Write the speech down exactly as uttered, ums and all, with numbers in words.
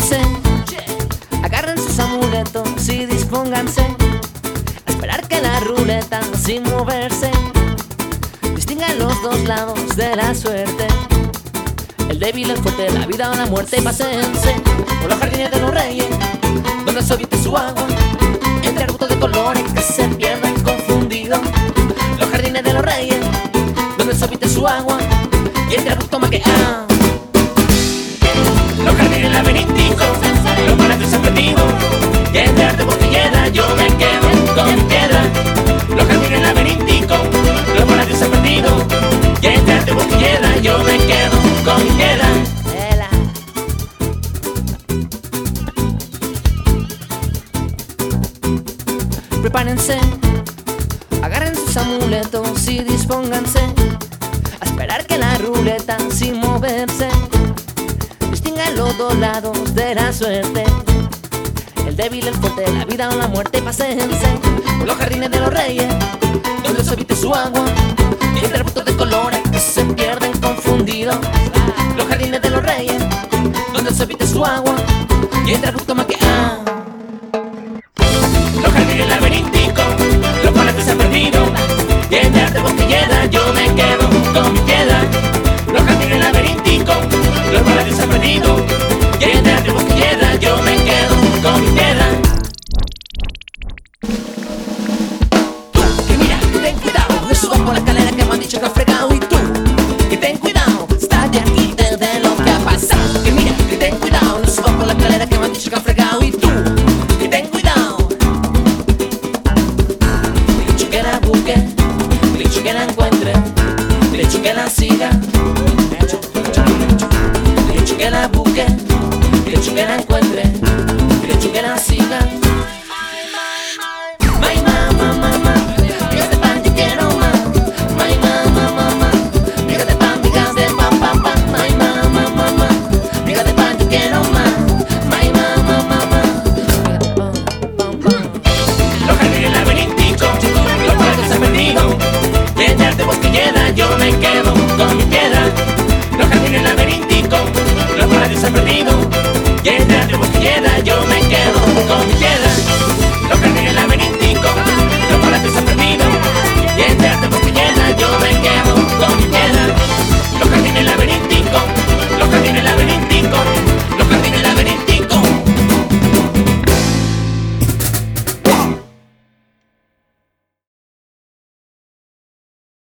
Prepárense, agarren sus amuletos y dispónganse a esperar que la ruleta, sin moverse, distinga los dos lados de la suerte. El débil, el fuerte, la vida o la muerte. Pásense por los jardines de los reyes, donde se vierte su agua, entre arbustos de colores que se pierden confundidos. Los jardines de los reyes, donde se vierte su agua, y entre arbustos más que ah. Los jardines laberínticos, los palacios han perdido, y entre arte botellera yo me quedo con mi piedra. Los jardines laberínticos, los palacios han perdido, y entre arte botellera yo me quedo con mi piedra. Prepárense, agarren sus amuletos y dispónganse a esperar que la ruleta, sin moverse, distinga los dos lados de la suerte. El débil, el fuerte, la vida o la muerte. Pásense por los jardines de los reyes, donde se vierte su agua, y entre arbustos de colores que se pierden confundidos. Los jardines de los reyes, donde se vierte su agua, y entre arbustos más que ah. Los jardines laberínticos, los palacios se han perdido, y entre arte botellera yo me quedo con mi piedra. Los jardines laberínticos, los palacios se han perdido, y entre arte botellera yo me quedo con mi piedra. Tú, que mira, que ten cuidado, no subas por la escalera que me han dicho que has fregado. Y tú, que ten cuidado, estás de aquí desde lo que ha pasado. Que mira, que ten cuidado, no subas por la escalera que me han dicho que has fregado. Y tú, que ten cuidado, le echo que la busque, le echo que la encuentre, le echo que la siga, le echo que la busque, le echo que la encuentre.